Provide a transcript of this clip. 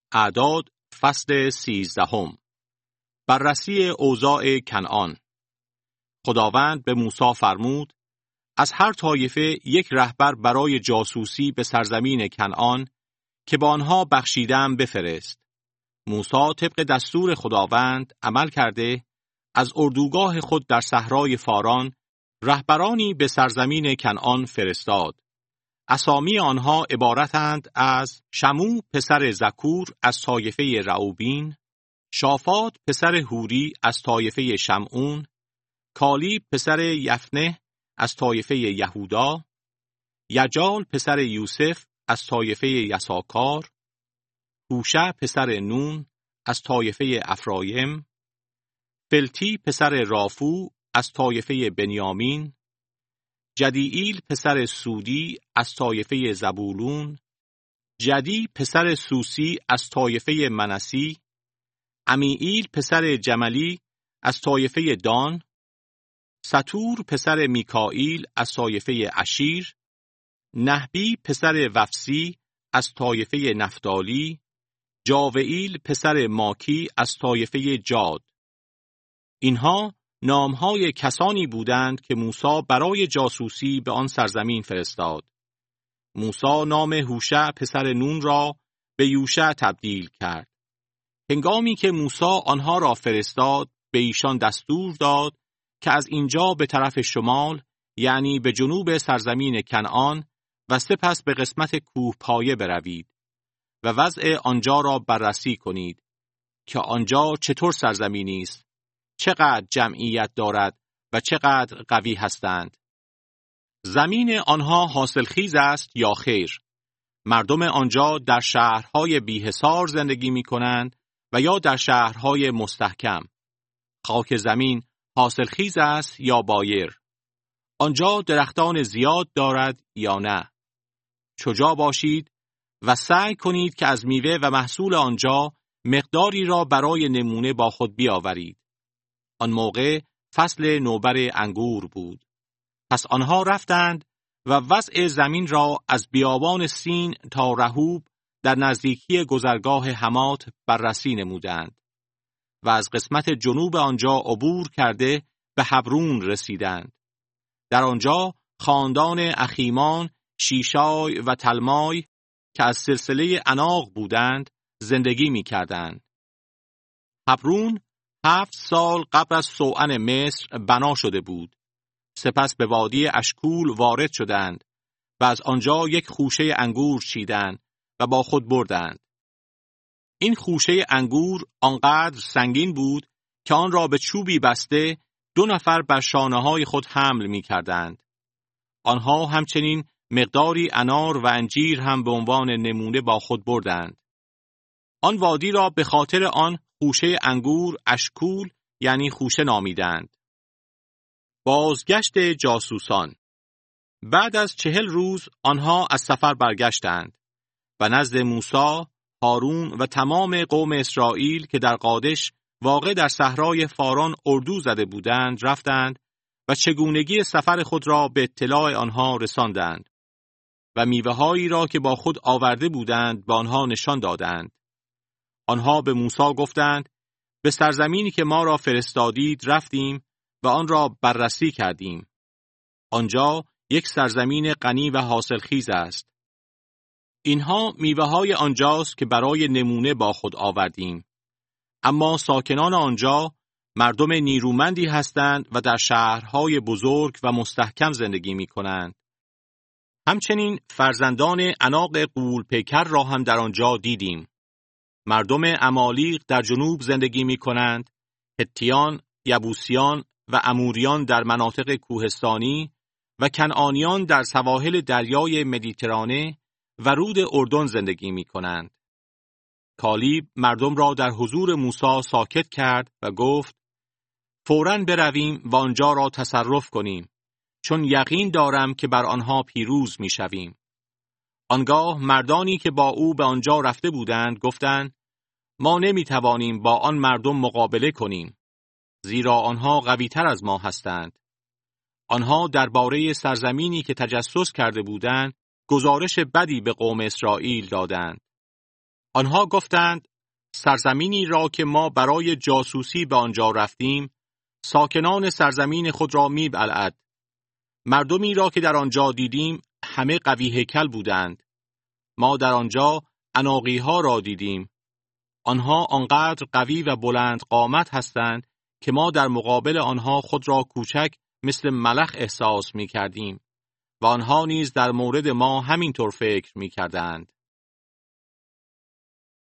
اعداد فصل 13. بررسی اوضاع کنعان. خداوند به موسی فرمود از هر طایفه یک رهبر برای جاسوسی به سرزمین کنعان که با آنها بخشیدم بفرست. موسی طبق دستور خداوند عمل کرده از اردوگاه خود در صحرای فاران رهبرانی به سرزمین کنعان فرستاد. اسامی آنها عبارتند از شمو پسر زکور از طایفه رعوبین، شافات پسر هوری از طایفه شمعون، کالیب پسر یفنه از طایفه یهودا، یجال پسر یوسف از طایفه یساکار، هوشع پسر نون از طایفه افرایم، فلتی پسر رافو از طایفه بنیامین، جدیئیل پسر سودی از طایفه زبولون، جدی پسر سوسی از طایفه منسی، عمیئیل پسر جملی از طایفه دان، ستور پسر میکائیل از طایفه اشیر، نحبی پسر وفسی از طایفه نفتالی، جاوئیل پسر ماکی از طایفه جاد. اینها نامهای کسانی بودند که موسی برای جاسوسی به آن سرزمین فرستاد. موسی نام هوشع پسر نون را به یوشع تبدیل کرد. هنگامی که موسی آنها را فرستاد، به ایشان دستور داد که از اینجا به طرف شمال، یعنی به جنوب سرزمین کنعان و سپس به قسمت کوه پایه بروید و وضع آنجا را بررسی کنید که آنجا چطور سرزمینی است، چقدر جمعیت دارد و چقدر قوی هستند. زمین آنها حاصلخیز است یا خیر؟ مردم آنجا در شهرهای بی‌حصار زندگی می کنند و یا در شهرهای مستحکم؟ خاک زمین حاصلخیز است یا بایر؟ آنجا درختان زیاد دارد یا نه؟ شجاع باشید و سعی کنید که از میوه و محصول آنجا مقداری را برای نمونه با خود بیاورید. آن موقع فصل نوبر انگور بود. پس آنها رفتند و وضع زمین را از بیابان سین تا رهوب در نزدیکی گذرگاه حمات بررسی نمودند و از قسمت جنوب آنجا عبور کرده به حبرون رسیدند. در آنجا خاندان اخیمان، شیشای و تلمای که از سلسله عناق بودند زندگی می کردند. حبرون 7 سال قبل از سوعن مصر بنا شده بود. سپس به وادی اشکول وارد شدند و از آنجا یک خوشه انگور چیدند و با خود بردند. این خوشه انگور آنقدر سنگین بود که آن را به چوبی بسته 2 نفر بر شانه‌های خود حمل می کردند. آنها همچنین مقداری انار و انجیر هم به عنوان نمونه با خود بردند. آن وادی را به خاطر آن خوشه انگور اشکول یعنی خوشه نامیدند. بازگشت جاسوسان. بعد از 40 روز آنها از سفر برگشتند و نزد موسی، هارون و تمام قوم اسرائیل که در قادش واقع در صحرای فاران اردو زده بودند رفتند و چگونگی سفر خود را به اطلاع آنها رساندند و میوه‌هایی را که با خود آورده بودند به آنها نشان دادند. آنها به موسی گفتند به سرزمینی که ما را فرستادید رفتیم و آن را بررسی کردیم. آنجا یک سرزمین غنی و حاصلخیز است. اینها میوه‌های آنجاست که برای نمونه با خود آوردیم. اما ساکنان آنجا مردم نیرومندی هستند و در شهرهای بزرگ و مستحکم زندگی می کنند. همچنین فرزندان عناق غول پیکر را هم در آنجا دیدیم. مردم عمالیق در جنوب زندگی می کنند، هتیان، یبوسیان و اموریان در مناطق کوهستانی و کنعانیان در سواحل دریای مدیترانه و رود اردن زندگی می کنند. کالیب مردم را در حضور موسی ساکت کرد و گفت فوراً برویم و آنجا را تصرف کنیم، چون یقین دارم که بر آنها پیروز می شویم. آنگاه مردانی که با او به آنجا رفته بودند گفتند ما نمی توانیم با آن مردم مقابله کنیم، زیرا آنها قوی‌تر از ما هستند. آنها درباره سرزمینی که تجسس کرده بودند گزارش بدی به قوم اسرائیل دادند. آنها گفتند سرزمینی را که ما برای جاسوسی به آنجا رفتیم، ساکنان سرزمین خود را می‌بلعد. مردمی را که در آنجا دیدیم همه قوی هیکل بودند. ما در آنجا عناقی‌ها را دیدیم. آنها آنقدر قوی و بلند قامت هستند که ما در مقابل آنها خود را کوچک مثل ملخ احساس می‌کردیم و آنها نیز در مورد ما همینطور فکر می‌کردند.